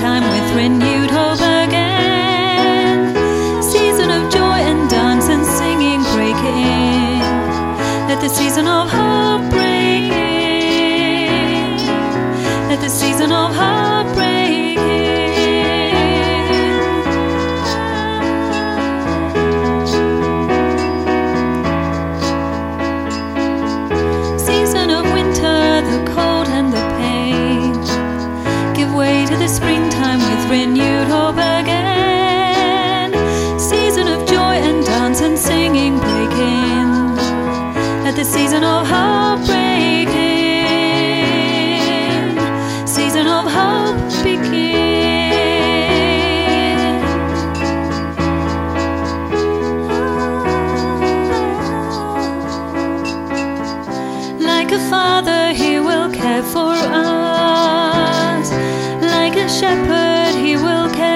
springtime with renewed hope again. Season of joy and dance and singing break in. Let the season of hope break in. Let the season of hope break in. Season of winter, the cold and the pain, give way to the springtime with renewed hope again. Season of joy and dance and singing break in. Let the season of hope break in. Season of hope begin. Like a father, he will care for us. Like a shepherd, he will care